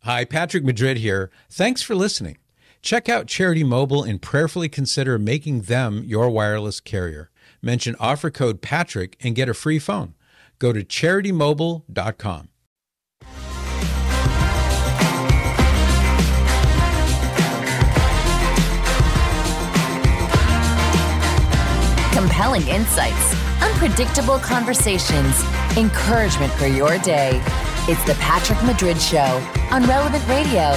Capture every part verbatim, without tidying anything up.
Hi, Patrick Madrid here. Thanks for listening. Check out Charity Mobile and prayerfully consider making them your wireless carrier. Mention offer code Patrick and get a free phone. Go to charity mobile dot com. Compelling insights, unpredictable conversations, encouragement for your day. It's the Patrick Madrid Show on Relevant Radio.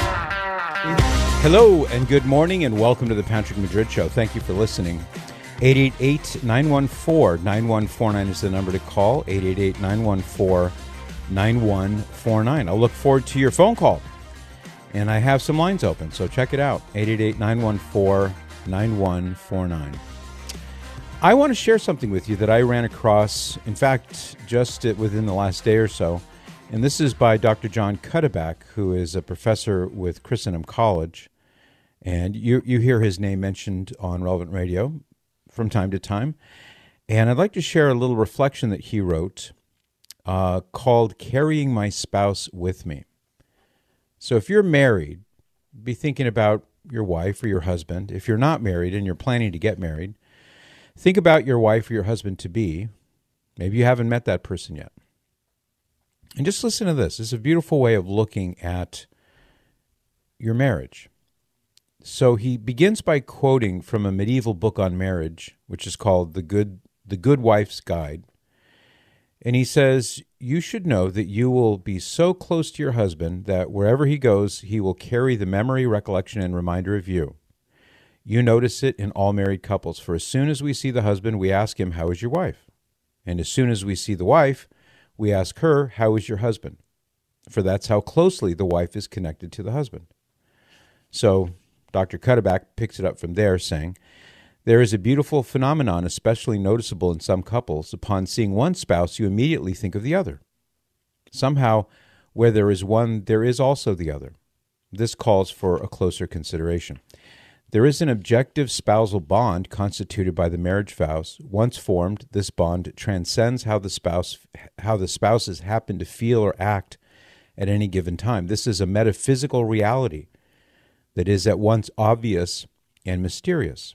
Hello and good morning and welcome to the Patrick Madrid Show. Thank you for listening. eight eight eight, nine one four, nine one four nine is the number to call. eight eight eight, nine one four, nine one four nine. I'll look forward to your phone call. And I have some lines open, so check it out. eight eight eight, nine one four, nine one four nine. I want to share something with you that I ran across, in fact, just within the last day or so. And this is by Doctor John Cuddeback, who is a professor with Christendom College. And you, you hear his name mentioned on Relevant Radio from time to time. And I'd like to share a little reflection that he wrote uh, called Carrying My Spouse With Me. So if you're married, be thinking about your wife or your husband. If you're not married and you're planning to get married, think about your wife or your husband-to-be. Maybe you haven't met that person yet. And just listen to this. This is a beautiful way of looking at your marriage. So he begins by quoting from a medieval book on marriage, which is called The Good, The Good Wife's Guide. And he says, you should know that you will be so close to your husband that wherever he goes, he will carry the memory, recollection, and reminder of you. You notice it in all married couples, for as soon as we see the husband, we ask him, how is your wife? And as soon as we see the wife, we ask her, how is your husband? For that's how closely the wife is connected to the husband. So Doctor Cuddeback picks it up from there, saying, there is a beautiful phenomenon especially noticeable in some couples. Upon seeing one spouse, you immediately think of the other. Somehow, where there is one, there is also the other. This calls for a closer consideration. There is an objective spousal bond constituted by the marriage vows. Once formed, this bond transcends how the spouse, how the spouses happen to feel or act at any given time. This is a metaphysical reality that is at once obvious and mysterious.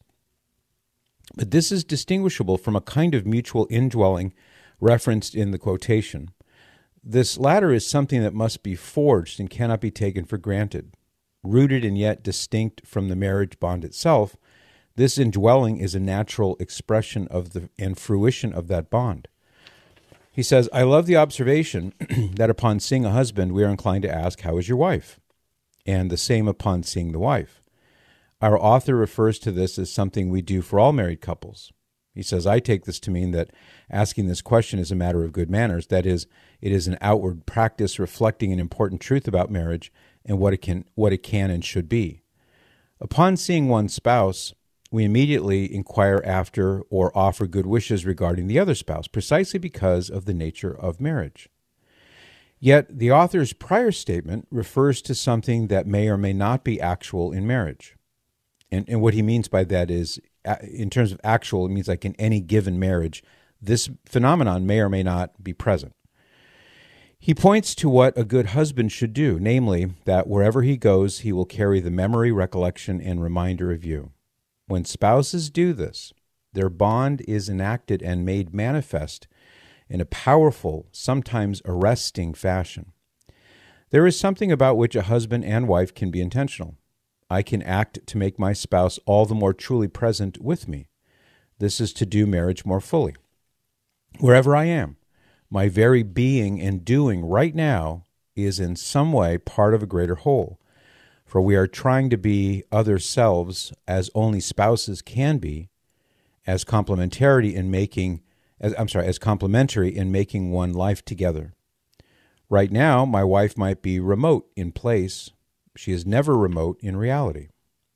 But this is distinguishable from a kind of mutual indwelling referenced in the quotation. This latter is something that must be forged and cannot be taken for granted. Rooted and yet distinct from the marriage bond itself, this indwelling is a natural expression of the and fruition of that bond. He says, I love the observation that upon seeing a husband, we are inclined to ask, how is your wife? And the same upon seeing the wife. Our author refers to this as something we do for all married couples. He says, I take this to mean that asking this question is a matter of good manners. That is, it is an outward practice reflecting an important truth about marriage and what it can what it can and should be. Upon seeing one's spouse, we immediately inquire after or offer good wishes regarding the other spouse, precisely because of the nature of marriage. Yet the author's prior statement refers to something that may or may not be actual in marriage. And, and what he means by that is, in terms of actual, it means like in any given marriage, this phenomenon may or may not be present. He points to what a good husband should do, namely, that wherever he goes, he will carry the memory, recollection, and reminder of you. When spouses do this, their bond is enacted and made manifest in a powerful, sometimes arresting fashion. There is something about which a husband and wife can be intentional. I can act to make my spouse all the more truly present with me. This is to do marriage more fully. Wherever I am, my very being and doing right now is in some way part of a greater whole, for we are trying to be other selves as only spouses can be, as complementarity in making, as, I'm sorry, as complementary in making one life together. Right now, my wife might be remote in place. She is never remote in reality.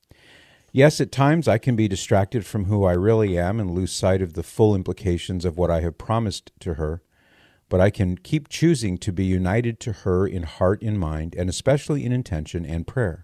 Yes, at times I can be distracted from who I really am and lose sight of the full implications of what I have promised to her, but I can keep choosing to be united to her in heart and mind, and especially in intention and prayer.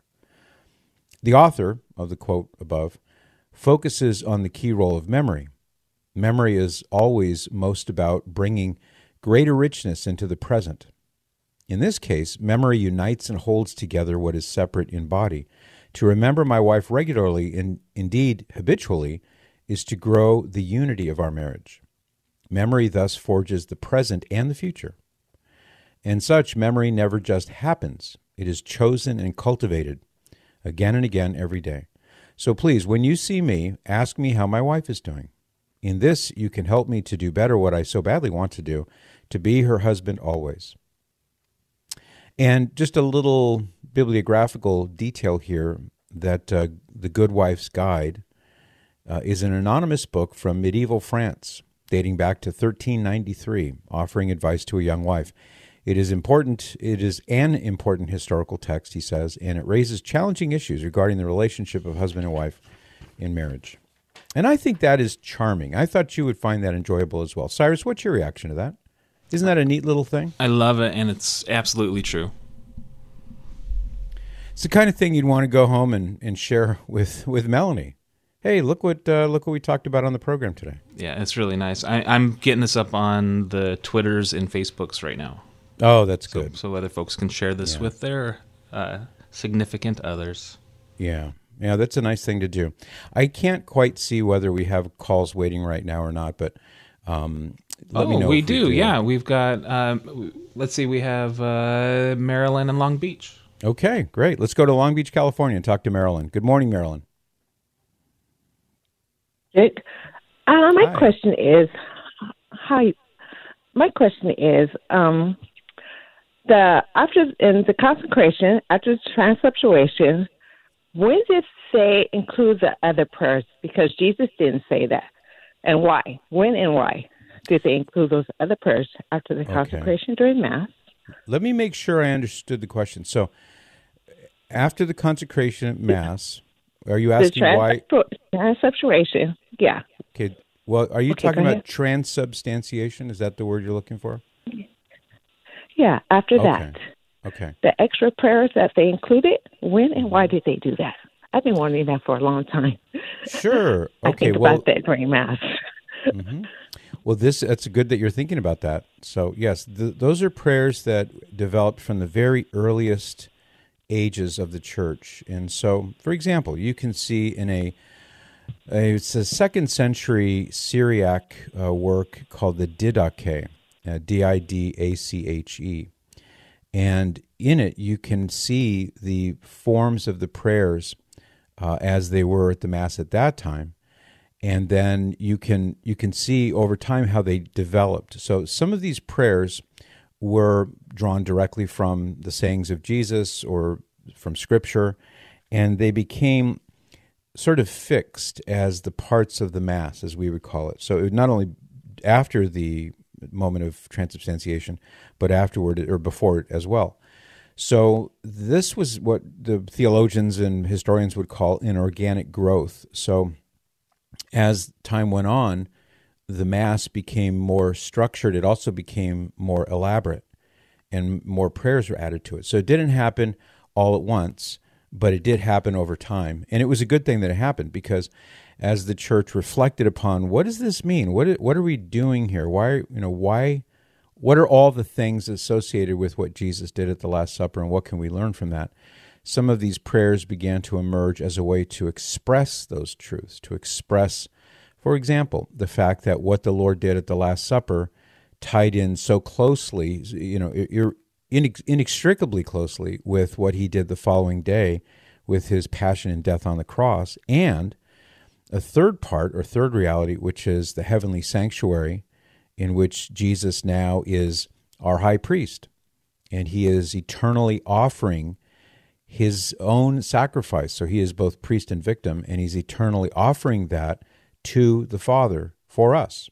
The author of the quote above focuses on the key role of memory. Memory is always most about bringing greater richness into the present. In this case, memory unites and holds together what is separate in body. To remember my wife regularly, and indeed habitually, is to grow the unity of our marriage. Memory thus forges the present and the future. And such memory never just happens. It is chosen and cultivated again and again every day. So please, when you see me, ask me how my wife is doing. In this, you can help me to do better what I so badly want to do, to be her husband always. And just a little bibliographical detail here that uh, The Good Wife's Guide uh, is an anonymous book from medieval France, dating back to thirteen ninety-three, offering advice to a young wife. It is important. It is an important historical text, he says, and it raises challenging issues regarding the relationship of husband and wife in marriage. And I think that is charming. I thought you would find that enjoyable as well. Cyrus, what's your reaction to that? Isn't that a neat little thing? I love it, and it's absolutely true. It's the kind of thing you'd want to go home and, and share with, with Melanie. Hey, look what uh, look what we talked about on the program today. Yeah, it's really nice. I, I'm getting this up on the Twitters and Facebooks right now. Oh, that's so, good. So other folks can share this yeah. with their uh, significant others. Yeah. Yeah, that's a nice thing to do. I can't quite see whether we have calls waiting right now or not, but um, let oh, me know we, if do, we do. Yeah, we've got, um, let's see, we have uh, Maryland and Long Beach. Okay, great. Let's go to Long Beach, California and talk to Marilyn. Good morning, Marilyn. Dick, uh, my Hi. question is, hi. My question is, um, the after in the consecration after the transubstantiation, when did it say include the other prayers? Because Jesus didn't say that, and why? When and why did they include those other prayers after the consecration okay. during Mass? Let me make sure I understood the question. So, after the consecration at Mass, are you asking the why? Transubstantiation, yeah. Okay. Well, are you okay, talking about ahead. transubstantiation? Is that the word you're looking for? Yeah, after okay. that. Okay. The extra prayers that they included, when and why did they do that? I've been wondering that for a long time. Sure. Okay. I think well, about that during Mass. mm-hmm. Well, this it's good that you're thinking about that. So, yes, th- those are prayers that developed from the very earliest ages of the church. And so, for example, you can see in a, a it's a second century Syriac uh, work called the Didache, uh, D I D A C H E. And in it, you can see the forms of the prayers uh, as they were at the Mass at that time. And then you can you can see over time how they developed. So some of these prayers were drawn directly from the sayings of Jesus or from Scripture, and they became sort of fixed as the parts of the Mass, as we would call it. So it not only after the moment of transubstantiation, but afterward or before it as well. So this was what the theologians and historians would call inorganic growth. So as time went on, the Mass became more structured. It also became more elaborate, and more prayers were added to it. So it didn't happen all at once, but it did happen over time. And it was a good thing that it happened, because as the church reflected upon, what does this mean? What what are we doing here? Why, you know, why, what are all the things associated with what Jesus did at the Last Supper, and what can we learn from that? Some of these prayers began to emerge as a way to express those truths, to express, for example, the fact that what the Lord did at the Last Supper tied in so closely, you know, inextricably closely with what he did the following day with his passion and death on the cross, and a third part or third reality, which is the heavenly sanctuary, in which Jesus now is our high priest, and he is eternally offering his own sacrifice. So he is both priest and victim, and he's eternally offering that to the Father for us.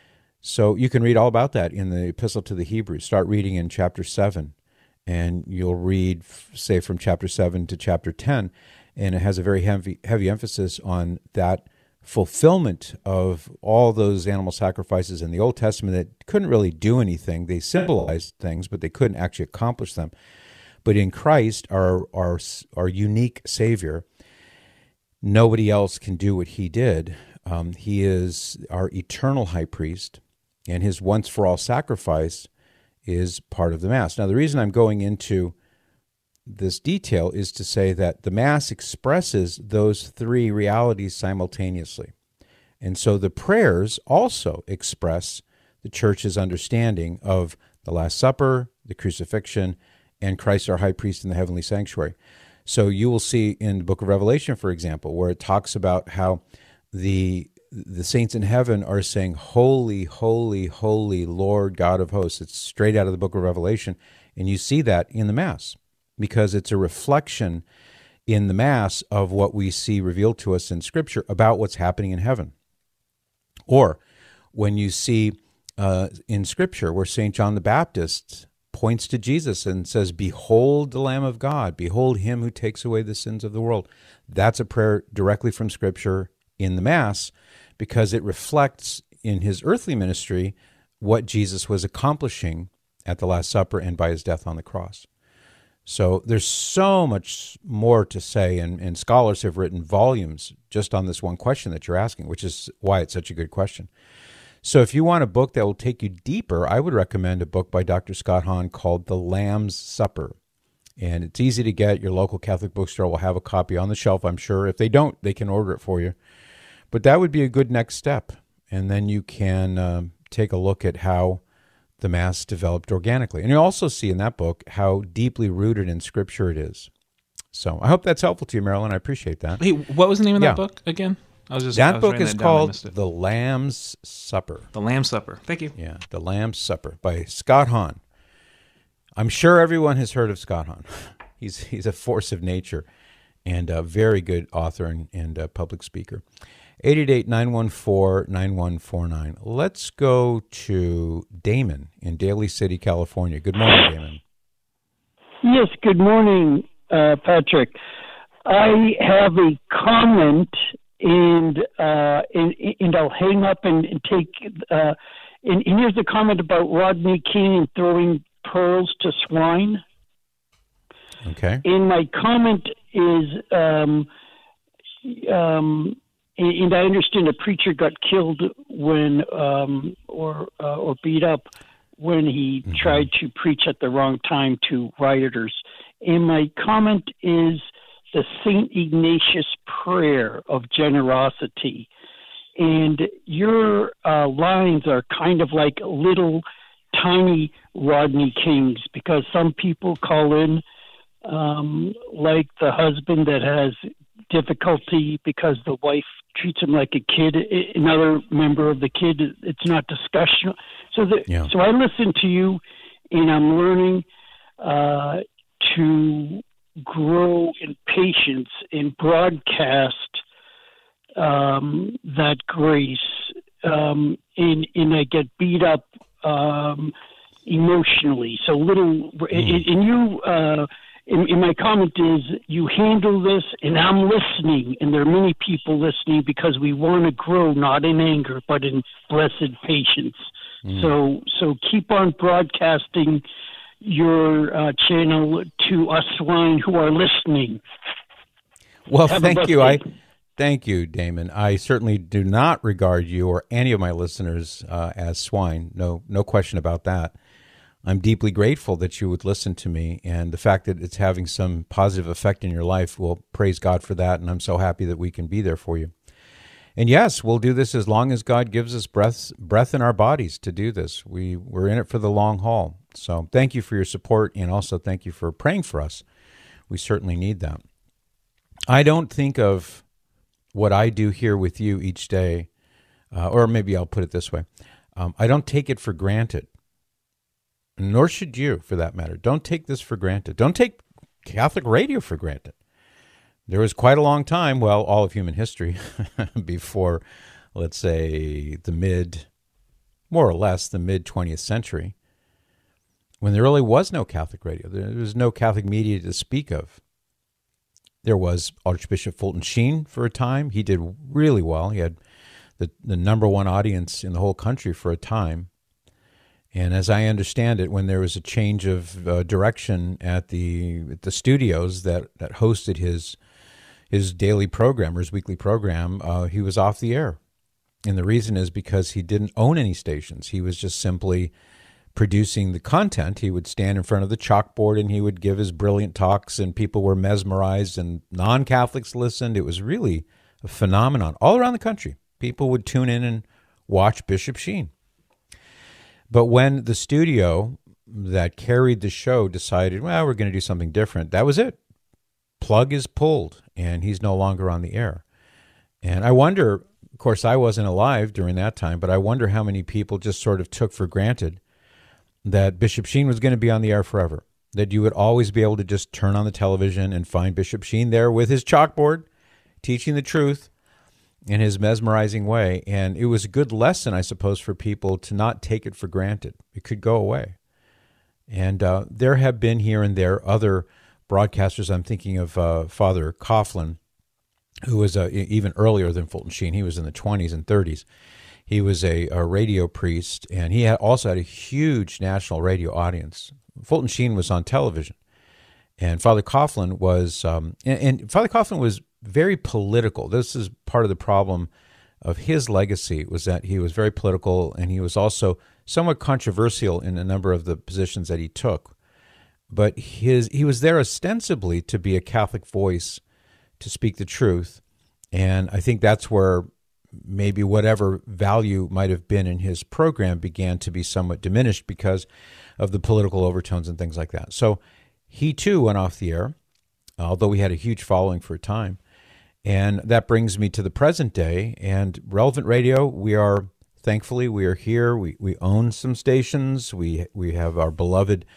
So you can read all about that in the Epistle to the Hebrews. Start reading in chapter seven, and you'll read, say, from chapter seven to chapter ten, and it has a very heavy, heavy emphasis on that fulfillment of all those animal sacrifices in the Old Testament that couldn't really do anything. They symbolized things, but they couldn't actually accomplish them. But in Christ, our, our, our unique Savior, nobody else can do what he did. Um, he is our eternal high priest, and his once-for-all sacrifice is part of the Mass. Now, the reason I'm going into this detail is to say that the Mass expresses those three realities simultaneously. And so the prayers also express the Church's understanding of the Last Supper, the crucifixion, and Christ our high priest in the heavenly sanctuary. So you will see in the book of Revelation, for example, where it talks about how the the saints in heaven are saying, "Holy, holy, holy Lord God of hosts." It's straight out of the book of Revelation. And you see that in the Mass because it's a reflection in the Mass of what we see revealed to us in Scripture about what's happening in heaven. Or when you see uh, in Scripture where Saint John the Baptist points to Jesus and says, "Behold the Lamb of God, behold him who takes away the sins of the world." That's a prayer directly from Scripture in the Mass because it reflects in his earthly ministry what Jesus was accomplishing at the Last Supper and by his death on the cross. So there's so much more to say, and, and scholars have written volumes just on this one question that you're asking, which is why it's such a good question. So if you want a book that will take you deeper, I would recommend a book by Doctor Scott Hahn called The Lamb's Supper. And it's easy to get. Your local Catholic bookstore will have a copy on the shelf, I'm sure. If they don't, they can order it for you. But that would be a good next step. And then you can um, take a look at how the Mass developed organically. And you also see in that book how deeply rooted in Scripture it is. So I hope that's helpful to you, Marilyn. I appreciate that. Hey, what was the name of Yeah. that book again? I was just That I was book writing is that down, I called missed it. The Lamb's Supper. The Lamb's Supper. Thank you. Yeah, The Lamb's Supper by Scott Hahn. I'm sure everyone has heard of Scott Hahn. He's he's a force of nature and a very good author and, and a public speaker. eight eight eight, nine one four, nine one four nine. Let's go to Damon in Daly City, California. Good morning, Damon. Yes, good morning, uh, Patrick. I have a comment, and uh, and, and I'll hang up and, and take. Uh, and, and here's the comment about Rodney King and throwing pearls to swine. Okay. And my comment is, um, um, and, and I understand a preacher got killed when, um, or uh, or beat up when he mm-hmm. tried to preach at the wrong time to rioters. And my comment is the Saint Ignatius prayer of generosity. And your uh, lines are kind of like little tiny Rodney Kings, because some people call in um, like the husband that has difficulty because the wife treats him like a kid. Another member of the kid, it's not discussion. So, the, yeah. so I listen to you, and I'm learning uh, to grow in patience and broadcast um, that grace. Um, and, and I get beat up um, emotionally. So little, mm. and, and you. Uh, In, in my comment is you handle this, and I'm listening, and there are many people listening because we want to grow not in anger but in blessed patience. Mm. So so keep on broadcasting your uh, channel to us swine who are listening. Well, Have thank you. day. I thank you, Damon. I certainly do not regard you or any of my listeners uh, as swine. No, no question about that. I'm deeply grateful that you would listen to me, and the fact that it's having some positive effect in your life, well, praise God for that, and I'm so happy that we can be there for you. And yes, we'll do this as long as God gives us breath, breath in our bodies to do this. We, we're in it for the long haul. So thank you for your support, and also thank you for praying for us. We certainly need that. I don't think of what I do here with you each day, uh, or maybe I'll put it this way. Um, I don't take it for granted. Nor should you, for that matter. Don't take this for granted. Don't take Catholic radio for granted. There was quite a long time, well, all of human history, before, let's say, the mid, more or less, the mid-twentieth century, when there really was no Catholic radio. There was no Catholic media to speak of. There was Archbishop Fulton Sheen for a time. He did really well. He had the, the number one audience in the whole country for a time. And as I understand it, when there was a change of uh, direction at the at the studios that, that hosted his his daily program or his weekly program, uh, he was off the air. And the reason is because he didn't own any stations. He was just simply producing the content. He would stand in front of the chalkboard and he would give his brilliant talks, and people were mesmerized, and non-Catholics listened. It was really a phenomenon all around the country. People would tune in and watch Bishop Sheen. But when the studio that carried the show decided, well, we're going to do something different, that was it. Plug is pulled, and he's no longer on the air. And I wonder, of course, I wasn't alive during that time, but I wonder how many people just sort of took for granted that Bishop Sheen was going to be on the air forever, that you would always be able to just turn on the television and find Bishop Sheen there with his chalkboard, teaching the truth in his mesmerizing way. And it was a good lesson, I suppose, for people to not take it for granted. It could go away. And uh, there have been here and there other broadcasters. I'm thinking of uh, Father Coughlin, who was uh, even earlier than Fulton Sheen. He was in the twenties and thirties. He was a, a radio priest, and he had also had a huge national radio audience. Fulton Sheen was on television, and Father Coughlin was, um, and, and Father Coughlin was very political. This is part of the problem of his legacy, was that he was very political, and he was also somewhat controversial in a number of the positions that he took. But his he was there ostensibly to be a Catholic voice, to speak the truth, and I think that's where maybe whatever value might have been in his program began to be somewhat diminished because of the political overtones and things like that. So he too went off the air, although he had a huge following for a time. And that brings me to the present day. And Relevant Radio, we are, thankfully, we are here. We we own some stations. We we have our beloved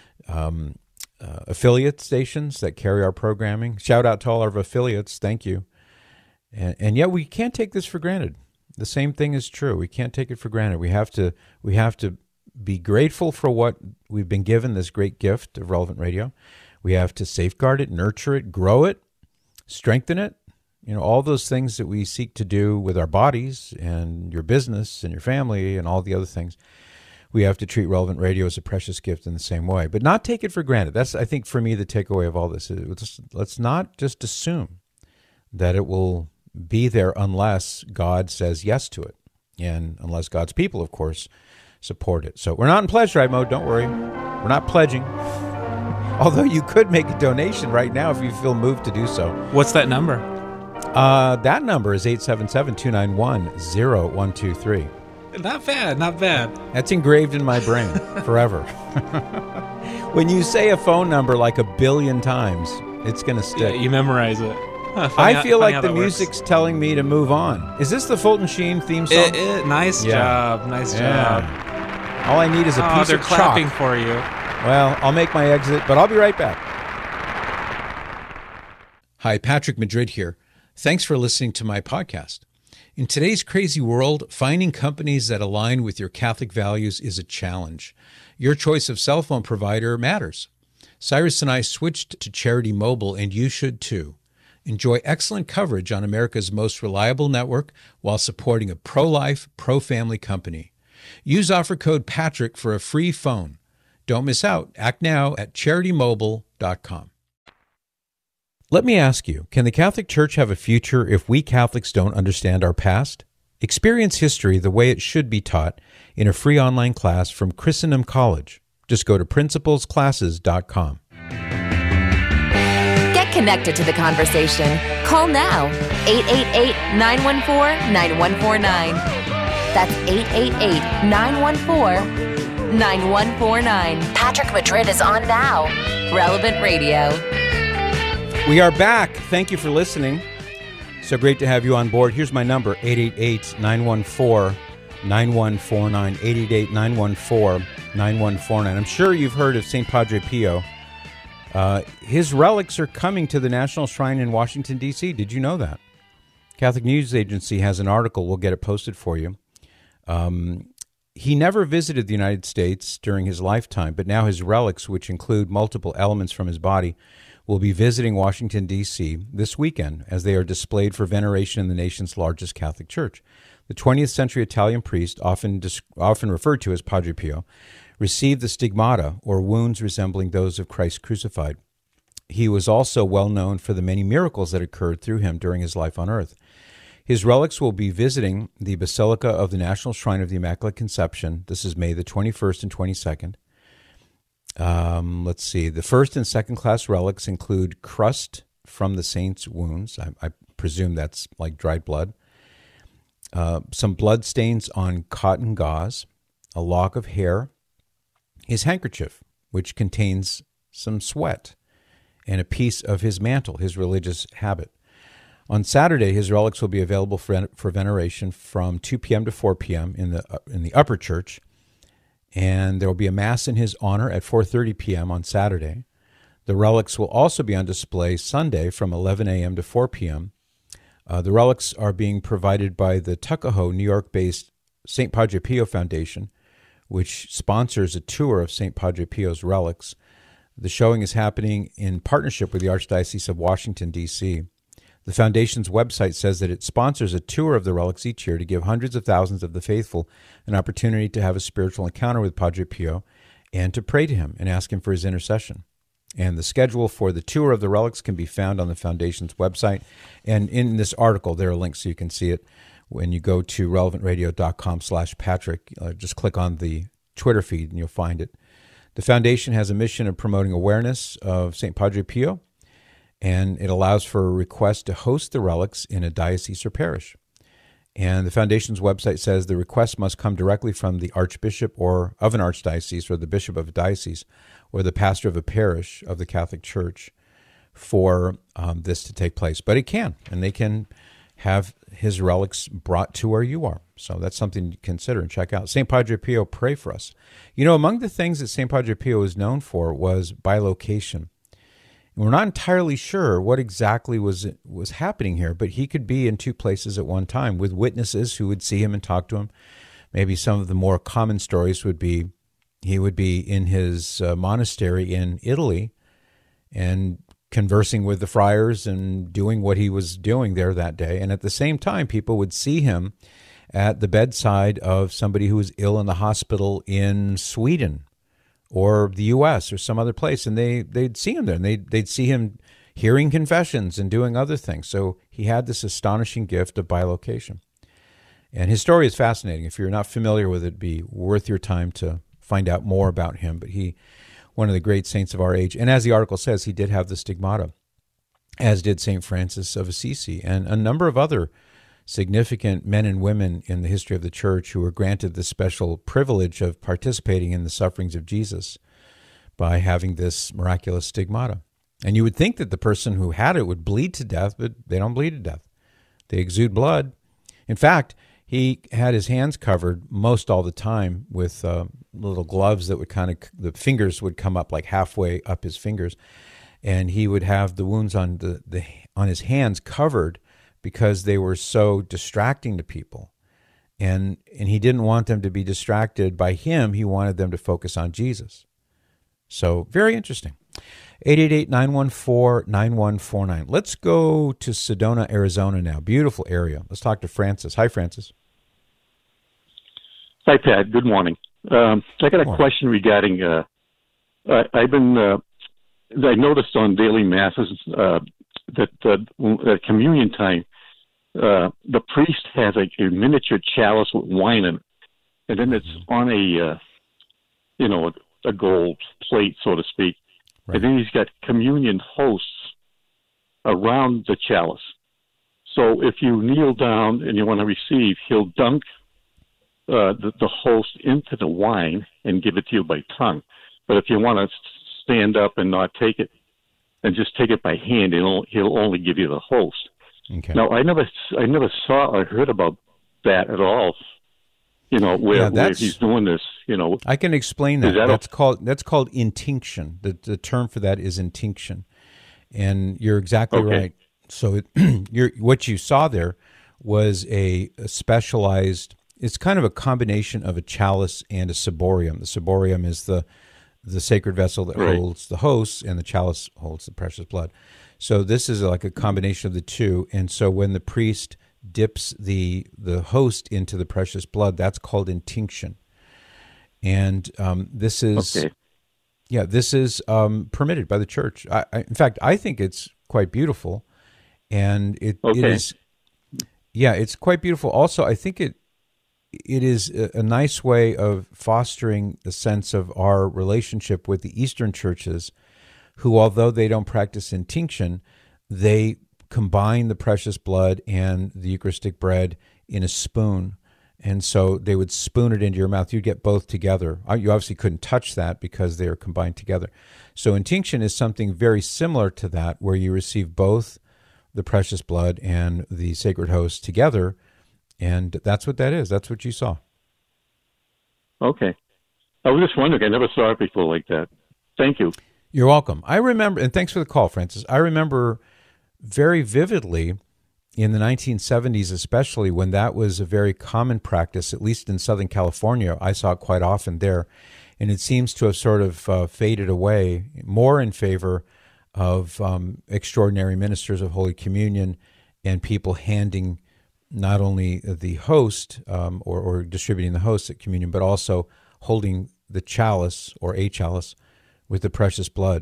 um, uh, affiliate stations that carry our programming. Shout out to all our affiliates. Thank you. And, and yet we can't take this for granted. The same thing is true. We can't take it for granted. We have to we have to be grateful for what we've been given, this great gift of Relevant Radio. We have to safeguard it, nurture it, grow it, strengthen it. You know, all those things that we seek to do with our bodies and your business and your family and all the other things. We have to treat Relevant Radio as a precious gift in the same way, but not take it for granted. That's, I think, for me, the takeaway of all this. Is let's not just assume that it will be there unless God says yes to it, and unless God's people, of course, support it. So we're not in pledge drive mode. Don't worry. We're not pledging. Although you could make a donation right now if you feel moved to do so. What's that number? Uh, that number is eight seven seven, two nine one, zero one two three. Not bad, not bad. That's engraved in my brain forever. When you say a phone number like a billion times, it's going to stick. Yeah, you memorize it. Huh, I how, feel like the works. music's telling me to move on. Is this the Fulton Sheen theme song? It, it, nice Yeah. job, nice Yeah. job. All I need is a Oh, piece they're of clapping chalk. for you. Well, I'll make my exit, but I'll be right back. Hi, Patrick Madrid here. Thanks for listening to my podcast. In today's crazy world, finding companies that align with your Catholic values is a challenge. Your choice of cell phone provider matters. Cyrus and I switched to Charity Mobile, and you should too. Enjoy excellent coverage on America's most reliable network while supporting a pro-life, pro-family company. Use offer code Patrick for a free phone. Don't miss out. Act now at charity mobile dot com. Let me ask you, can the Catholic Church have a future if we Catholics don't understand our past? Experience history the way it should be taught in a free online class from Christendom College. Just go to principles classes dot com. Get connected to the conversation. Call now, eight eight eight, nine one four, nine one four nine. That's eight eight eight, nine one four, nine one four nine. Patrick Madrid is on now. Relevant Radio. We are back. Thank you for listening. So great to have you on board. Here's my number, eight eight eight, nine one four, nine one four nine, eight eight eight, nine one four, nine one four nine. I'm sure you've heard of Saint Padre Pio. Uh, his relics are coming to the National Shrine in Washington, D C Did you know that? Catholic News Agency has an article. We'll get it posted for you. Um, he never visited the United States during his lifetime, but now his relics, which include multiple elements from his body, will be visiting Washington, D C this weekend as they are displayed for veneration in the nation's largest Catholic church. The twentieth century Italian priest, often dis- often referred to as Padre Pio, received the stigmata, or wounds resembling those of Christ crucified. He was also well known for the many miracles that occurred through him during his life on earth. His relics will be visiting the Basilica of the National Shrine of the Immaculate Conception. This is May the twenty-first and twenty-second. Um, let's see. The first and second class relics include crust from the saint's wounds. I, I presume that's like dried blood. Uh, some blood stains on cotton gauze, a lock of hair, his handkerchief, which contains some sweat, and a piece of his mantle, his religious habit. On Saturday, his relics will be available for, for veneration from two p.m. to four p.m. in the in the upper church, and there will be a mass in his honor at four thirty p.m. on Saturday. The relics will also be on display Sunday from eleven a.m. to four p.m. Uh, the relics are being provided by the Tuckahoe, New York-based Saint Padre Pio Foundation, which sponsors a tour of Saint Padre Pio's relics. The showing is happening in partnership with the Archdiocese of Washington, D C The foundation's website says that it sponsors a tour of the relics each year to give hundreds of thousands of the faithful an opportunity to have a spiritual encounter with Padre Pio and to pray to him and ask him for his intercession. And the schedule for the tour of the relics can be found on the foundation's website. And in this article, there are links so you can see it. When you go to relevantradio.com slash Patrick, uh, just click on the Twitter feed and you'll find it. The foundation has a mission of promoting awareness of Saint Padre Pio, and it allows for a request to host the relics in a diocese or parish. And the foundation's website says the request must come directly from the archbishop or of an archdiocese or the bishop of a diocese or the pastor of a parish of the Catholic Church for um, this to take place. But it can, and they can have his relics brought to where you are. So that's something to consider and check out. Saint Padre Pio, pray for us. You know, among the things that Saint Padre Pio was known for was bilocation. We're not entirely sure what exactly was was happening here, but he could be in two places at one time with witnesses who would see him and talk to him. Maybe some of the more common stories would be he would be in his uh, monastery in Italy and conversing with the friars and doing what he was doing there that day. And at the same time, people would see him at the bedside of somebody who was ill in the hospital in Sweden or the U S or some other place, and they, they'd see him there, and they'd, they'd see him hearing confessions and doing other things. So he had this astonishing gift of bilocation. And his story is fascinating. If you're not familiar with it, it'd be worth your time to find out more about him. But he, one of the great saints of our age, and as the article says, he did have the stigmata, as did Saint Francis of Assisi, and a number of other significant men and women in the history of the Church who were granted the special privilege of participating in the sufferings of Jesus by having this miraculous stigmata. And you would think that the person who had it would bleed to death, but they don't bleed to death. They exude blood. In fact, he had his hands covered most all the time with uh, little gloves that would kind of, the fingers would come up like halfway up his fingers, and he would have the wounds on the, the on his hands covered because they were so distracting to people. And and he didn't want them to be distracted by him. He wanted them to focus on Jesus. So very interesting. eight eight eight, nine one four, nine one four nine. Let's go to Sedona, Arizona now. Beautiful area. Let's talk to Francis. Hi, Francis. Hi, Pat. Good morning. Um, I got a morning. question regarding, uh, I, I've been, uh, I noticed on daily masses uh, that uh, at communion time, uh, the priest has a, a miniature chalice with wine in it, and then it's on a, uh, you know, a, a gold plate, so to speak. Right. And then he's got communion hosts around the chalice. So if you kneel down and you want to receive, he'll dunk uh, the, the host into the wine and give it to you by tongue. But if you want to stand up and not take it, and just take it by hand, he'll, he'll only give you the host. Okay. Now, I never, I never saw or heard about that at all. You know, where, yeah, where he's doing this, you know. I can explain that. that that's a- called that's called intinction. The the term for that is intinction. And you're exactly okay. right. So it, you're, what you saw there was a, a specialized, it's kind of a combination of a chalice and a ciborium. The ciborium is the the sacred vessel that right. holds the hosts, and the chalice holds the precious blood. So this is like a combination of the two. And so when the priest dips the the host into the precious blood, that's called intinction. And um, this is, okay. yeah, this is um, permitted by the Church. I, I, in fact, I think it's quite beautiful, and it, okay. it is, Yeah, it's quite beautiful. Also, I think it it is a, a nice way of fostering a sense of our relationship with the Eastern churches, who, although they don't practice intinction, they combine the precious blood and the Eucharistic bread in a spoon. And so they would spoon it into your mouth. You'd get both together. You obviously couldn't touch that because they are combined together. So intinction is something very similar to that, where you receive both the precious blood and the sacred host together. And that's what that is. That's what you saw. Okay. I was just wondering. I never saw it before like that. Thank you. You're welcome. I remember, and thanks for the call, Francis. I remember very vividly in the nineteen seventies, especially, when that was a very common practice, at least in Southern California. I saw it quite often there. And it seems to have sort of uh, faded away, more in favor of um, extraordinary ministers of Holy Communion and people handing not only the host um, or, or distributing the host at communion, but also holding the chalice or a chalice with the precious blood.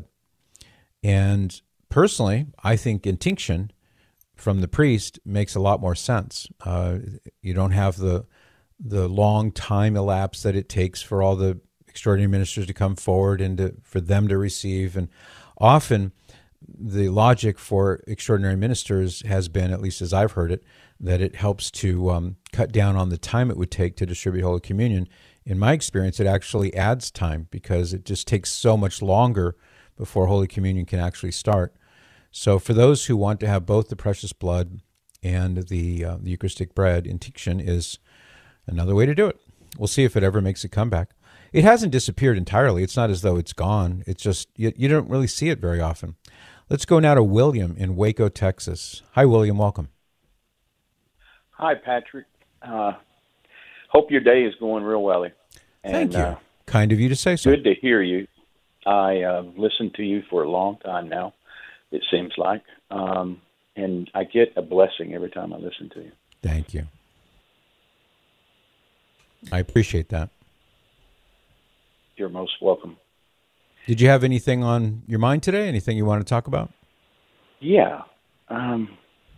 And personally, I think intinction from the priest makes a lot more sense. Uh, you don't have the the long time elapse that it takes for all the extraordinary ministers to come forward and to, for them to receive. And often the logic for extraordinary ministers has been, at least as I've heard it, that it helps to um, cut down on the time it would take to distribute Holy Communion. In my experience, it actually adds time because it just takes so much longer before Holy Communion can actually start. So for those who want to have both the precious blood and the, uh, the Eucharistic bread, intinction is another way to do it. We'll see if it ever makes a comeback. It hasn't disappeared entirely. It's not as though it's gone. It's just you, you don't really see it very often. Let's go now to William in Waco, Texas. Hi, William. Welcome. Hi, Patrick. Uh, hope your day is going real well. And, Thank you. Uh, kind of you to say so. Good to hear you. I uh, listened to you for a long time now, it seems like. Um, and I get a blessing every time I listen to you. Thank you. I appreciate that. You're most welcome. Did you have anything on your mind today? Anything you want to talk about? Yeah. Um,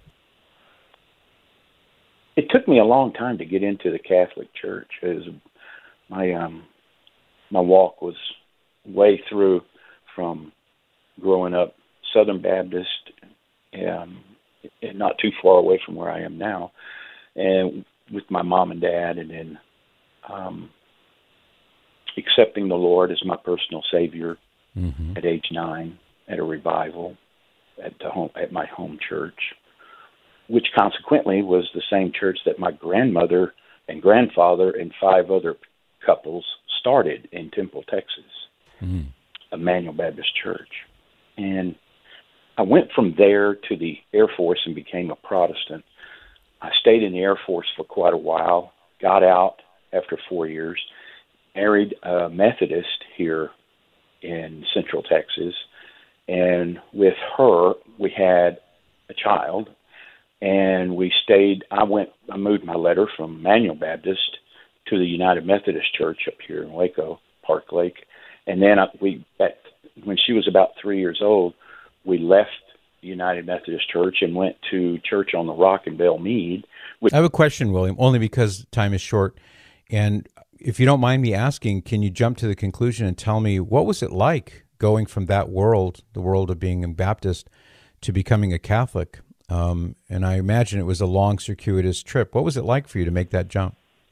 it took me a long time to get into the Catholic Church. It was, my um, my walk was way through from growing up Southern Baptist, um, and not too far away from where I am now, and with my mom and dad, and then um, accepting the Lord as my personal Savior mm-hmm. at age nine at a revival at the home at my home church, which consequently was the same church that my grandmother and grandfather and five other couples started in Temple, Texas, mm-hmm. Emmanuel Baptist Church. And I went from there to the Air Force and became a Protestant. I stayed in the Air Force for quite a while, got out after four years, married a Methodist here in Central Texas, and with her we had a child, and we stayed. I went. I moved my letter from Emmanuel Baptist to the United Methodist Church up here in Waco, Park Lake, and then I, we. At, when she was about three years old, we left the United Methodist Church and went to Church on the Rock in Belle Meade. Which, I have a question, William, only because time is short, and if you don't mind me asking, can you jump to the conclusion and tell me what was it like going from that world, the world of being a Baptist, to becoming a Catholic? Um, and I imagine it was a long, circuitous trip. What was it like for you to make that jump?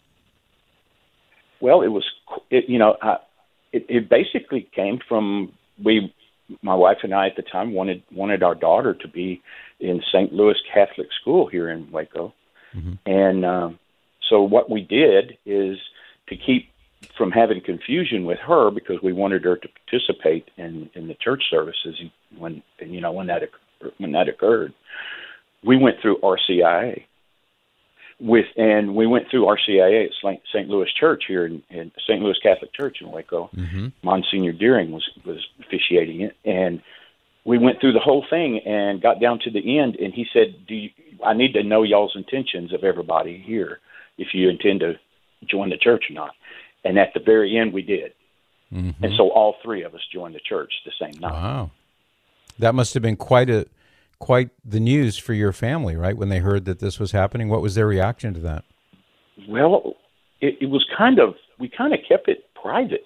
Well, it was, it, you know, I, it, it basically came from, we, my wife and I at the time wanted wanted our daughter to be in Saint Louis Catholic School here in Waco. Mm-hmm. And um, so what we did is, to keep from having confusion with her, because we wanted her to participate in, in the church services when you know when that when that occurred, we went through R C I A with and we went through R C I A at Saint Louis Church here in, in Saint Louis Catholic Church in Waco. Mm-hmm. Monsignor Deering was was officiating it, and we went through the whole thing and got down to the end. And he said, "Do you, I need to know y'all's intentions of everybody here if you intend to join the church or not?" And at the very end, we did. Mm-hmm. And so all three of us joined the church the same night. Wow. That must have been quite a quite the news for your family, right? When they heard that this was happening, what was their reaction to that? Well, it, it was kind of, we kind of kept it private.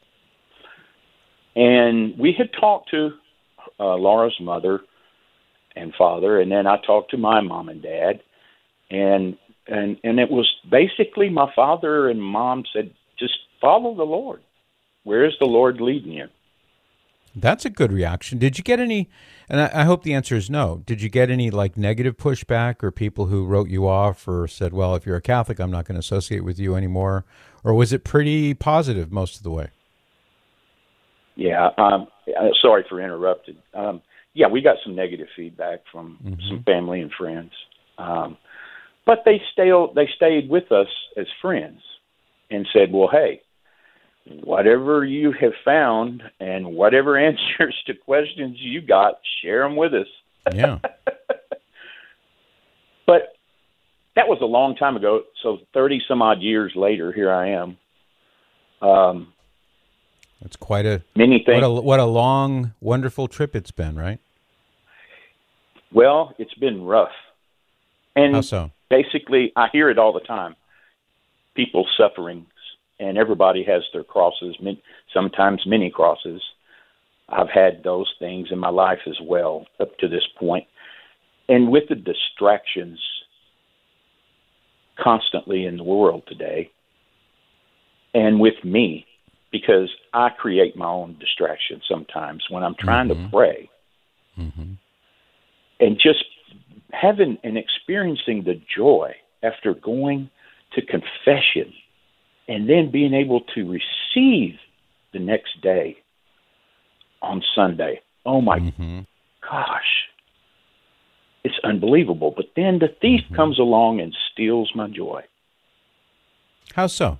And we had talked to uh, Laura's mother and father, and then I talked to my mom and dad. And, and, and it was basically my father and mom said, just follow the Lord. Where is the Lord leading you? That's a good reaction. Did you get any, and I, I hope the answer is no, did you get any like negative pushback or people who wrote you off or said, well, if you're a Catholic, I'm not going to associate with you anymore? Or was it pretty positive most of the way? Yeah, um, sorry for interrupting. Um, yeah, we got some negative feedback from mm-hmm. some family and friends. Um, but they still, they stayed with us as friends and said, well, hey, whatever you have found and whatever answers to questions you got, share them with us. Yeah. But that was a long time ago. So thirty some odd years later, here I am. Um, That's quite a many things. What a, what a long, wonderful trip it's been, right? Well, it's been rough. And how so? Basically, I hear it all the time. People suffering. And everybody has their crosses, sometimes many crosses. I've had those things in my life as well up to this point. And with the distractions constantly in the world today, and with me, because I create my own distractions sometimes when I'm trying mm-hmm. to pray. Mm-hmm. And just having and experiencing the joy after going to confession and then being able to receive the next day on Sunday. Oh, my mm-hmm. gosh. It's unbelievable. But then the thief mm-hmm. comes along and steals my joy. How so?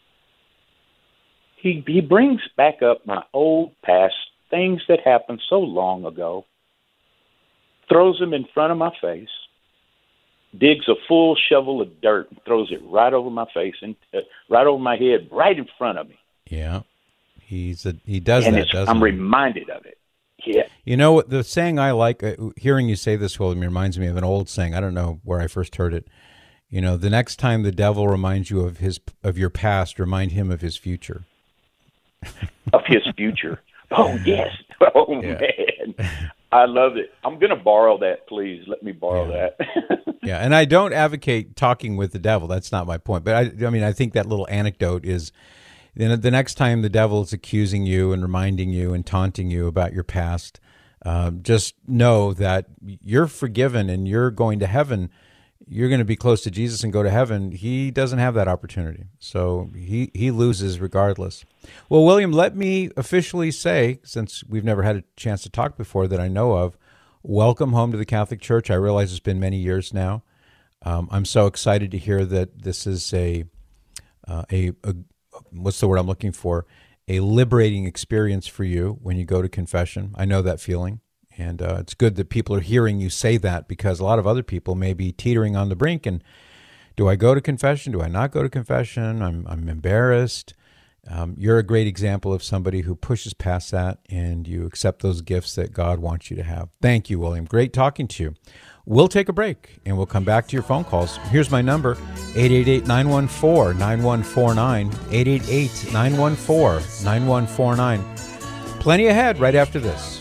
He, he brings back up my old past, things that happened so long ago, throws them in front of my face, digs a full shovel of dirt and throws it right over my face and uh, right over my head, right in front of me. Yeah, he's a, he does and that. It's, doesn't I'm he? reminded of it. Yeah. You know the saying I like. Uh, hearing you say this, William, reminds me of an old saying. I don't know where I first heard it. You know, the next time the devil reminds you of his of your past, remind him of his future. Of his future. Oh yes. Oh yeah. Man. I love it. I'm going to borrow that, please. Let me borrow yeah. that. Yeah, and I don't advocate talking with the devil. That's not my point. But I, I mean, I think that little anecdote is, you know, the next time the devil is accusing you and reminding you and taunting you about your past, um, just know that you're forgiven and you're going to heaven. You're going to be close to Jesus and go to heaven. He doesn't have that opportunity. So he, he loses regardless. Well, William, let me officially say, since we've never had a chance to talk before that I know of, welcome home to the Catholic Church. I realize it's been many years now. Um, I'm so excited to hear that this is a, uh, a, a, what's the word I'm looking for? A liberating experience for you when you go to confession. I know that feeling. And uh, it's good that people are hearing you say that, because a lot of other people may be teetering on the brink. And do I go to confession? Do I not go to confession? I'm I'm embarrassed. Um, you're a great example of somebody who pushes past that and you accept those gifts that God wants you to have. Thank you, William. Great talking to you. We'll take a break and we'll come back to your phone calls. Here's my number, eight eight eight, nine one four, nine one four nine, eight eight eight, nine one four, nine one four nine. Plenty ahead right after this.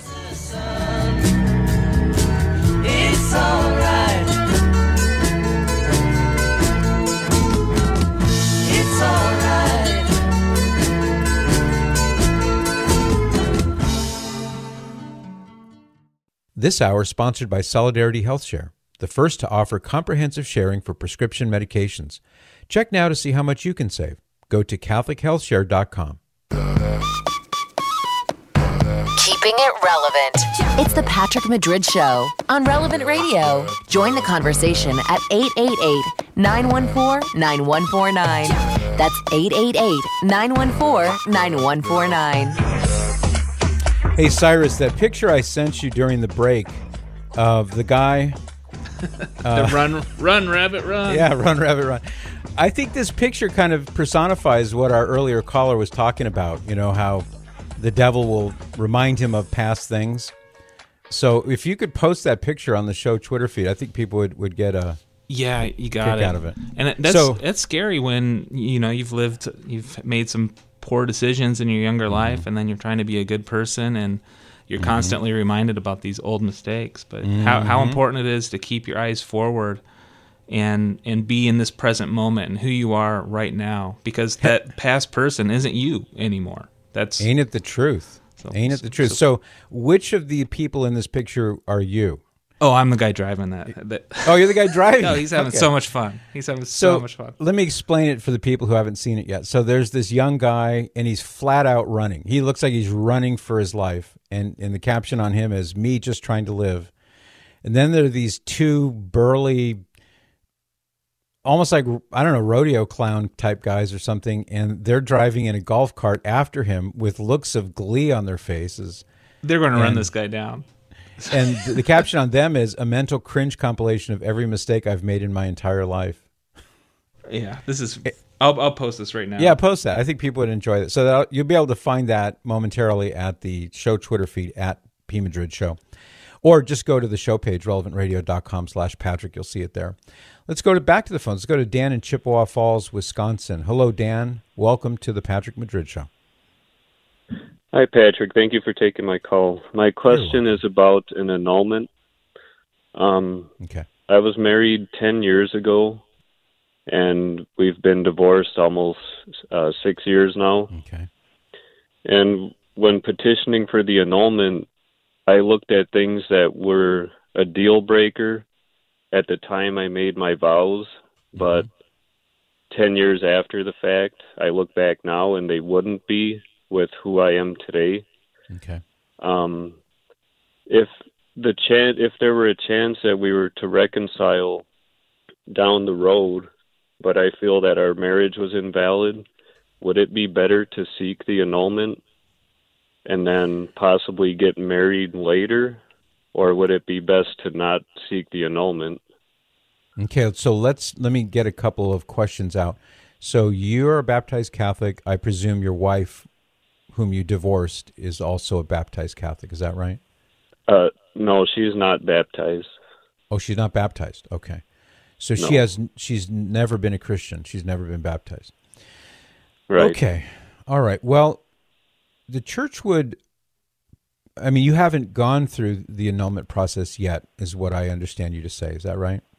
It's all right. It's all right. This hour is sponsored by Solidarity Health Share, the first to offer comprehensive sharing for prescription medications. Check now to see how much you can save. Go to Catholic Health Share dot com. Keeping it relevant. It's the Patrick Madrid Show on Relevant Radio. Join the conversation at eight eight eight, nine one four, nine one four nine. That's eight eight eight, nine one four, nine one four nine. Hey, Cyrus, that picture I sent you during the break of the guy... Uh, the run, run, rabbit, run. Yeah, run, rabbit, run. I think this picture kind of personifies what our earlier caller was talking about, you know, how the devil will remind him of past things. So if you could post that picture on the show Twitter feed, I think people would, would get a Yeah, you got kick it. out of it. And it- that's So- that's scary when you know you've lived, you've made some poor decisions in your younger Mm-hmm. life, and then you're trying to be a good person, and you're Mm-hmm. constantly reminded about these old mistakes. But how how Mm-hmm. important it is to keep your eyes forward, and and be in this present moment and who you are right now, because that past person isn't you anymore. That's Ain't it the truth? So- Ain't it the truth? So, which of the people in this picture are you? oh, I'm the guy driving that. that Oh, you're the guy driving. no, he's having Okay. so much fun. He's having so, So much fun. let me explain it for the people who haven't seen it yet. So there's this young guy, and he's flat out running. He looks like he's running for his life, and and the caption on him is "Me just trying to live." And then there are these two burly, almost like, I don't know, rodeo clown type guys or something, and they're driving in a golf cart after him with looks of glee on their faces. They're going to run and- this guy down. And the, the caption on them is "A mental cringe compilation of every mistake I've made in my entire life." Yeah, this is. I'll I'll post this right now. Yeah, post that. I think people would enjoy that. So that you'll be able to find that momentarily at the show Twitter feed at P Madrid Show. Or just go to the show page, relevant radio dot com slash Patrick. You'll see it there. Let's go to back to the phones. Let's go to Dan in Chippewa Falls, Wisconsin. Hello, Dan. Welcome to the Patrick Madrid Show. Hi, Patrick. Thank you for taking my call. My question is about an annulment. Um, Okay. I was married ten years ago, and we've been divorced almost uh, six years now. Okay. And when petitioning for the annulment, I looked at things that were a deal breaker at the time I made my vows, but ten years after the fact, I look back now and they wouldn't be with who I am today. Okay. Um, if the chan- if there were a chance that we were to reconcile down the road, but I feel that our marriage was invalid, would it be better to seek the annulment and then possibly get married later, or would it be best to not seek the annulment? Okay, so let's let me get a couple of questions out. So you're a baptized Catholic. I presume your wife, whom you divorced, is also a baptized Catholic. Is that right? Uh, no, she's not baptized. Oh, she's not baptized. Okay. So No. she has she's never been a Christian. She's never been baptized. Right. Okay. All right. Well, the church would I mean, you haven't gone through the annulment process yet, is what I understand you to say. Is that right?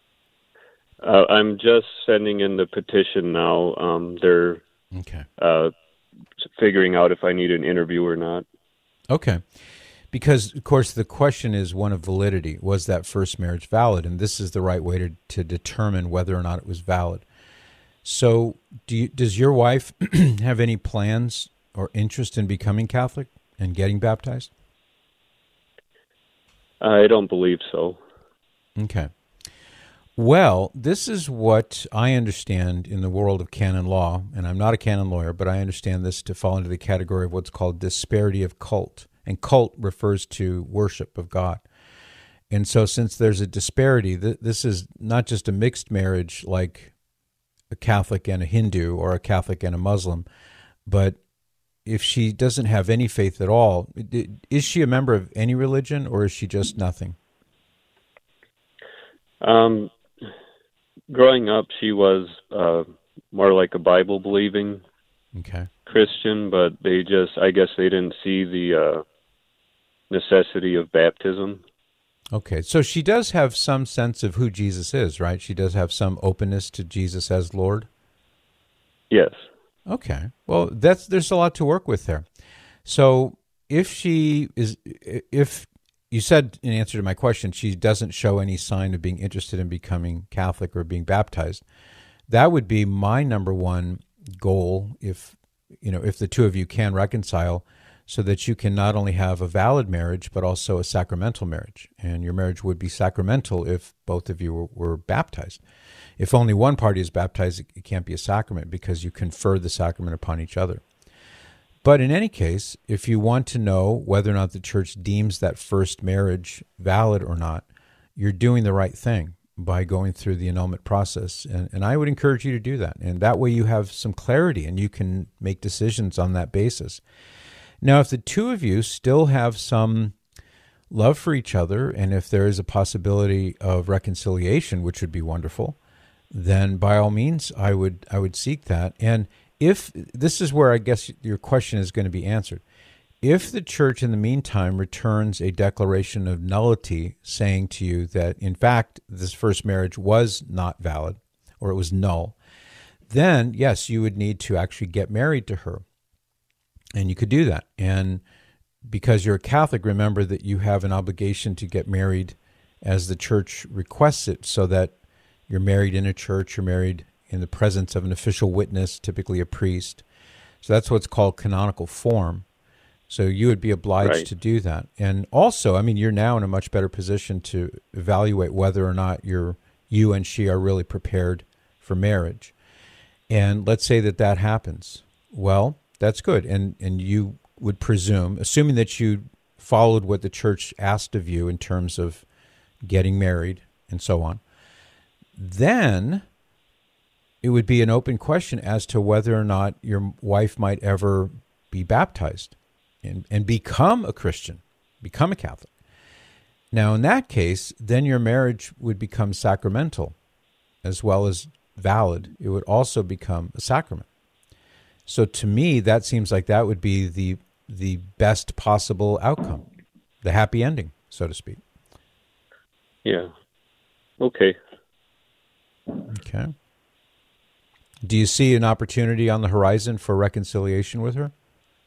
Uh, I'm just sending in the petition now. Um, they're Okay. uh, figuring out if I need an interview or not. Okay. Because, of course, the question is one of validity. Was that first marriage valid? And this is the right way to, to determine whether or not it was valid. So do you, does your wife have any plans or interest in becoming Catholic and getting baptized? I don't believe so. Okay. Well, this is what I understand in the world of canon law, and I'm not a canon lawyer, but I understand this to fall into the category of what's called disparity of cult. And cult refers to worship of God. And so since there's a disparity, th- this is not just a mixed marriage like a Catholic and a Hindu or a Catholic and a Muslim, but if she doesn't have any faith at all, i- is she a member of any religion or is she just nothing? Um, growing up, she was uh, more like a Bible-believing Okay. Christian, but they just, I guess they didn't see the uh, necessity of baptism. Okay, so she does have some sense of who Jesus is, right? She does have some openness to Jesus as Lord? Yes. Okay, well, that's there's a lot to work with there. So if she is, if you said in answer to my question, she doesn't show any sign of being interested in becoming Catholic or being baptized, that would be my number one goal if, you know, if the two of you can reconcile, so that you can not only have a valid marriage, but also a sacramental marriage. And your marriage would be sacramental if both of you were, were baptized. If only one party is baptized, it can't be a sacrament because you confer the sacrament upon each other. But in any case, if you want to know whether or not the church deems that first marriage valid or not, you're doing the right thing by going through the annulment process. And, and I would encourage you to do that. And that way you have some clarity and you can make decisions on that basis. Now, if the two of you still have some love for each other, and if there is a possibility of reconciliation, which would be wonderful, then by all means, I would I would seek that. And if this is where I guess your question is going to be answered, if the church in the meantime returns a declaration of nullity saying to you that, in fact, this first marriage was not valid or it was null, then, yes, you would need to actually get married to her. And you could do that. And because you're a Catholic, remember that you have an obligation to get married as the church requests it, so that you're married in a church, you're married in the presence of an official witness, typically a priest. So that's what's called canonical form. So you would be obliged Right. to do that. And also, I mean, you're now in a much better position to evaluate whether or not you're, you and she are really prepared for marriage. And let's say that that happens. Well, that's good. And and you would presume, assuming that you followed what the church asked of you in terms of getting married and so on, then it would be an open question as to whether or not your wife might ever be baptized and, and become a Christian, become a Catholic. Now, in that case, then your marriage would become sacramental as well as valid. It would also become a sacrament. So to me, that seems like that would be the the best possible outcome, the happy ending, so to speak. Yeah. Okay. Okay. Do you see an opportunity on the horizon for reconciliation with her?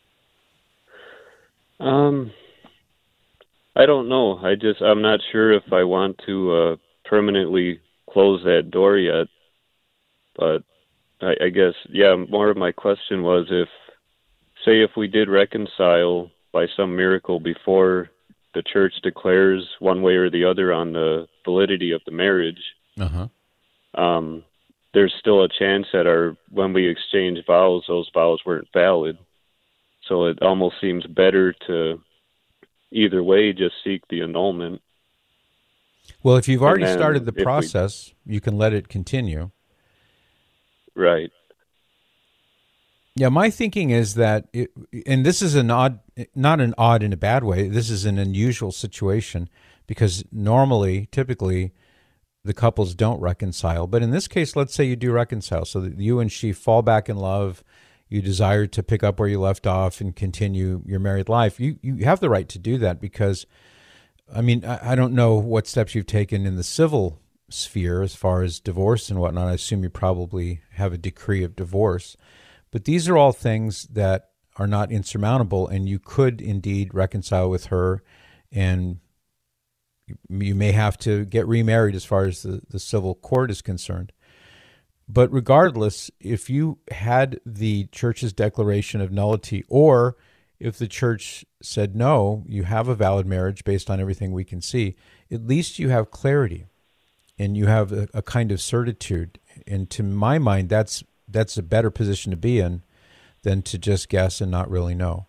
Um, I don't know. I just, I'm not sure if I want to uh, permanently close that door yet. But I, I guess, yeah, more of my question was if, say, if we did reconcile by some miracle before the church declares one way or the other on the validity of the marriage, Uh-huh. um, there's still a chance that our when we exchange vows, those vows weren't valid. So it almost seems better to either way just seek the annulment. Well, if you've already then started the if we- process, you can let it continue. Right. Yeah, my thinking is that, it, and this is an odd, not an odd in a bad way, this is an unusual situation because normally, typically, the couples don't reconcile. But in this case, let's say you do reconcile, so that you and she fall back in love, you desire to pick up where you left off and continue your married life. You you have the right to do that because, I mean, I, I don't know what steps you've taken in the civil sphere as far as divorce and whatnot. I assume you probably have a decree of divorce. But these are all things that are not insurmountable, and you could indeed reconcile with her, and you may have to get remarried as far as the, the civil court is concerned. But regardless, if you had the church's declaration of nullity, or if the church said, no, you have a valid marriage based on everything we can see, at least you have clarity and you have a, a kind of certitude. And to my mind, that's that's a better position to be in than to just guess and not really know.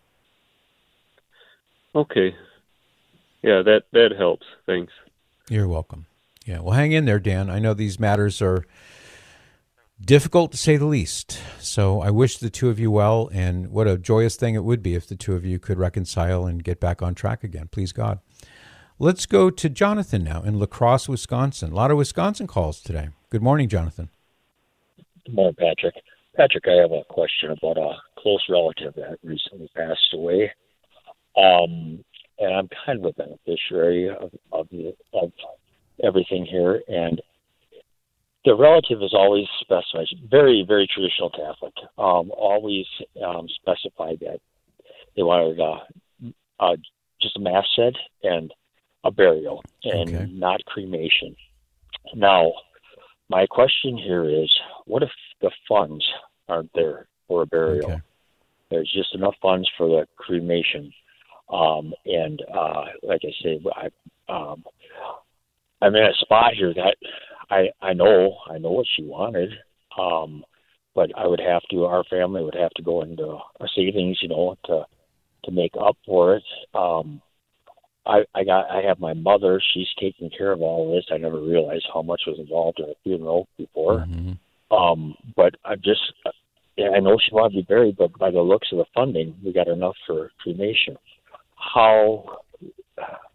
Okay. Yeah, that, that helps. Thanks. You're welcome. Yeah, well, hang in there, Dan. I know these matters are difficult to say the least. So I wish the two of you well, and what a joyous thing it would be if the two of you could reconcile and get back on track again. Please God. Let's go to Jonathan now in La Crosse, Wisconsin. A lot of Wisconsin calls today. Good morning, Jonathan. Good morning, Patrick. Patrick, I have a question about a close relative that recently passed away. Um, and I'm kind of a beneficiary of, of, the, of everything here. And the relative is always specified, very, very traditional Catholic, um, always um, specified that they wanted uh, uh, just a mass said and a burial and Okay. not cremation. Now, my question here is, what if the funds aren't there for a burial? Okay. There's just enough funds for the cremation. Um, and uh, like I say, I, um, I'm in a spot here that I, I know, I know what she wanted, um, but I would have to, our family would have to go into a savings, you know, to to make up for it. Um, I, I got, I have my mother. She's taking care of all of this. I never realized how much was involved in a funeral before. Mm-hmm. Um, but I just, yeah, I know she wanted to be buried, but by the looks of the funding, we got enough for cremation. How,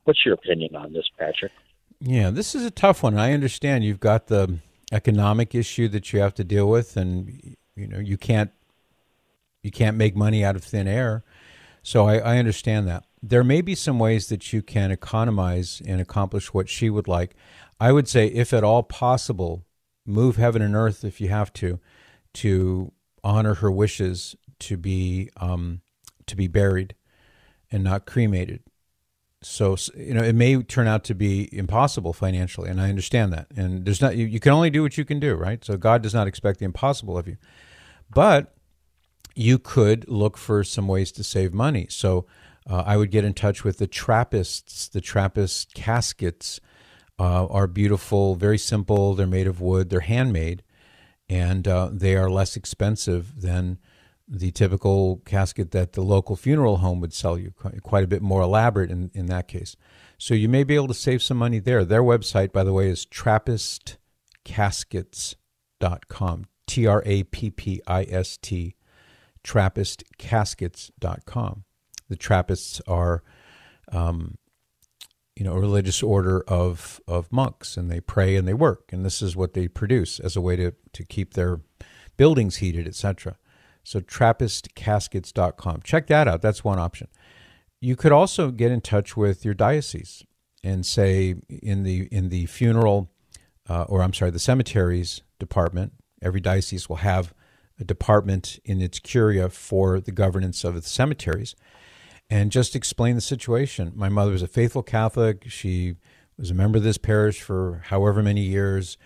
what's your opinion on this, Patrick? Yeah, this is a tough one. I understand you've got the economic issue that you have to deal with, and you know you can't you can't make money out of thin air. So I, I understand that. There may be some ways that you can economize and accomplish what she would like. I would say, if at all possible, move heaven and earth if you have to, to honor her wishes to be um, to be buried and not cremated. So, you know, it may turn out to be impossible financially, and I understand that. And there's not you, you can only do what you can do, right? So God does not expect the impossible of you. But you could look for some ways to save money. So uh, I would get in touch with the Trappists. The Trappist caskets uh, are beautiful, very simple. They're made of wood. They're handmade, and uh, they are less expensive than the typical casket that the local funeral home would sell you, quite a bit more elaborate in, in that case. So you may be able to save some money there. Their website, by the way, is trappist caskets dot com, T R A P P I S T, trappist caskets dot com. The Trappists are, um, you know, a religious order of, of monks, and they pray and they work, and this is what they produce as a way to, to keep their buildings heated, et cetera. So trappist caskets dot com. Check that out. That's one option. You could also get in touch with your diocese and say in the in the funeral, uh, or I'm sorry, the cemeteries department. Every diocese will have a department in its curia for the governance of the cemeteries, and just explain the situation. My mother was a faithful Catholic. She was a member of this parish for however many years.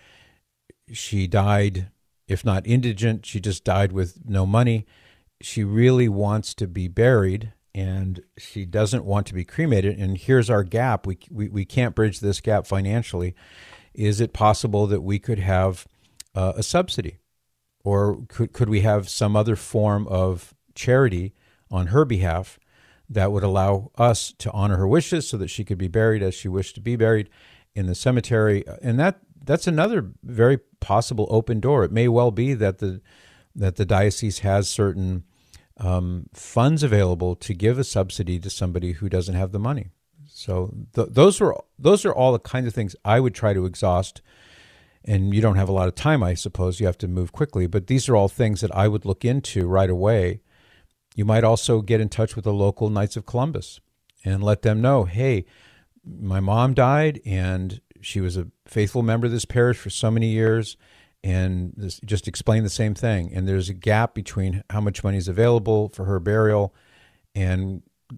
She died, if not indigent, she just died with no money. She really wants to be buried, and she doesn't want to be cremated. And here's our gap. We, we, we can't bridge this gap financially. Is it possible that we could have uh, a subsidy? Or could, could we have some other form of charity on her behalf that would allow us to honor her wishes so that she could be buried as she wished to be buried in the cemetery? And that that's another very possible open door. It may well be that the that the diocese has certain um, funds available to give a subsidy to somebody who doesn't have the money. So th- those are those are all the kinds of things I would try to exhaust. And you don't have a lot of time, I suppose. You have to move quickly. But these are all things that I would look into right away. You might also get in touch with the local Knights of Columbus and let them know, hey, my mom died, and she was a faithful member of this parish for so many years, and this, just explain the same thing. And there's a gap between how much money is available for her burial, and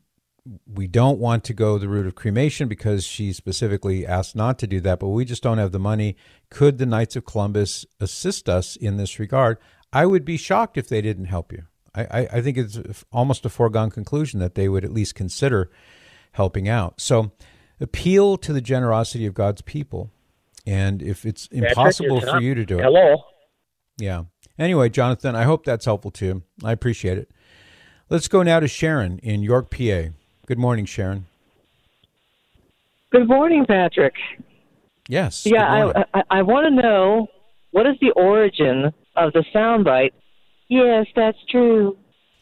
we don't want to go the route of cremation because she specifically asked not to do that, but we just don't have the money. Could the Knights of Columbus assist us in this regard? I would be shocked if they didn't help you. I, I, I think it's almost a foregone conclusion that they would at least consider helping out. So appeal to the generosity of God's people. And if it's impossible Patrick, for you to do it. Hello. Yeah. Anyway, Jonathan, I hope that's helpful too. I appreciate it. Let's go now to Sharon in York, P A. Good morning, Sharon. Good morning, Patrick. Yes. Yeah, I, I, I want to know, what is the origin of the soundbite? Yes, that's true.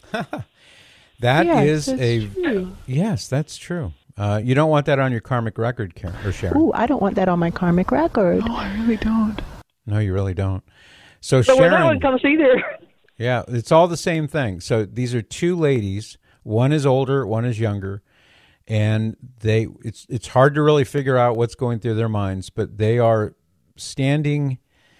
That yes, is that's a true. Yes, that's true. Uh, you don't want that on your karmic record, Karen, or Sharon. Ooh, I don't want that on my karmic record. No, I really don't. No, you really don't. So, So Sharon, when that one comes either. yeah, it's all the same thing. So these are two ladies. One is older, one is younger, and they it's it's hard to really figure out what's going through their minds, but they are standing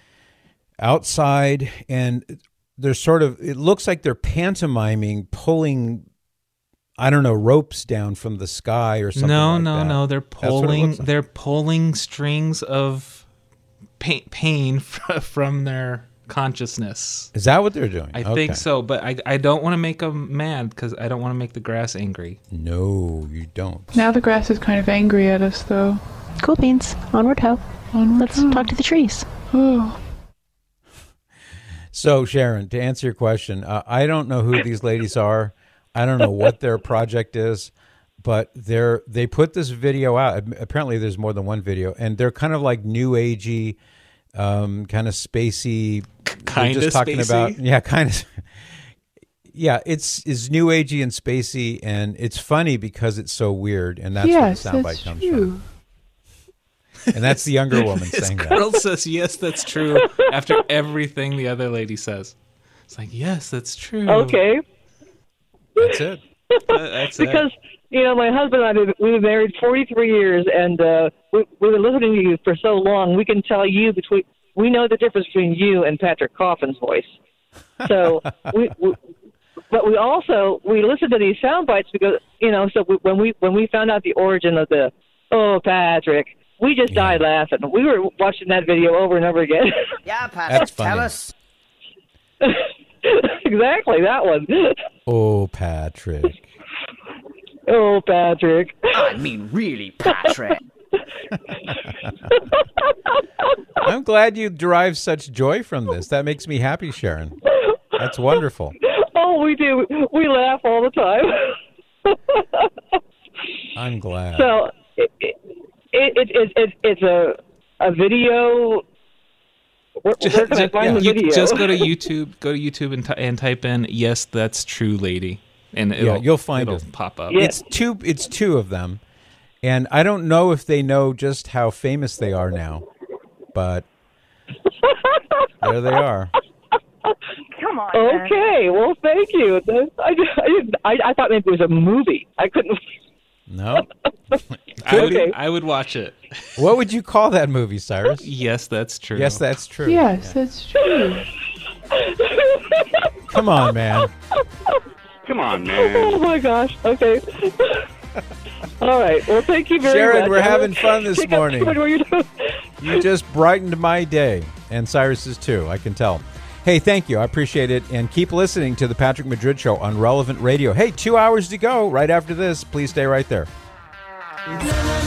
outside, and they're sort of, it looks like they're pantomiming, pulling, I don't know, ropes down from the sky or something No, like no, that. no. They're That's what it pulling. looks like. They're pulling strings of pain, pain from their consciousness. Is that what they're doing? I Okay. think so, but I I don't want to make them mad because I don't want to make the grass angry. No, you don't. Now the grass is kind of angry at us, though. Cool beans. Onward ho. Onward Let's ho. talk to the trees. Oh. So, Sharon, to answer your question, uh, I don't know who these ladies are. I don't know what their project is, but they're they put this video out. Apparently, there's more than one video, and they're kind of like new agey, um, kind of spacey. Kind They're of just talking spacey? about yeah, kind of. Yeah, it's is new agey and spacey, and it's funny because it's so weird, and that's yes, where the soundbite that's comes true. from. And that's the younger woman This saying that. girl says, yes, that's true, after everything the other lady says. It's like, yes, that's true. Okay. That's it. That's because, it. you know, my husband and I, we've been married forty-three years, and uh, we, we've been listening to you for so long, we can tell you between, we know the difference between you and Patrick Coffin's voice. So, we, we, but we also, we listen to these sound bites because, you know, so we, when we when we found out the origin of the, oh, Patrick, we just Yeah. died laughing. We were watching that video over and over again. Yeah, Patrick, That's funny. tell us. Exactly, that one. Oh, Patrick. Oh, Patrick. I mean, really, Patrick. I'm glad you derive such joy from this. That makes me happy, Sharon. That's wonderful. Oh, we do. We laugh all the time. I'm glad. So it, it, it, it, it, it's a a video. Where, Just, where can I find yeah, the you- video? just go to YouTube. Go to YouTube and, t- and type in "Yes, that's true, lady," and it'll, Yeah, you'll find it'll it. pop up. It's two. It's two of them, and I don't know if they know just how famous they are now, but there they are. Come on. man. Okay, well, thank you. I, I, didn't, I, I thought maybe it was a movie. I couldn't. No. I would, Okay. I would watch it. What would you call that movie, Cyrus? Yes, that's true. Yes, that's true. Yes, that's true. Come on, man. Come on, Oh man. my gosh. Okay. All right. Well, thank you very Sharon, much. we're I will having fun this take up morning. too much more of your time. You just brightened my day, and Cyrus's too, I can tell. Hey, thank you. I appreciate it. And keep listening to the Patrick Madrid Show on Relevant Radio. Hey, two hours to go right after this. Please stay right there. Na, na,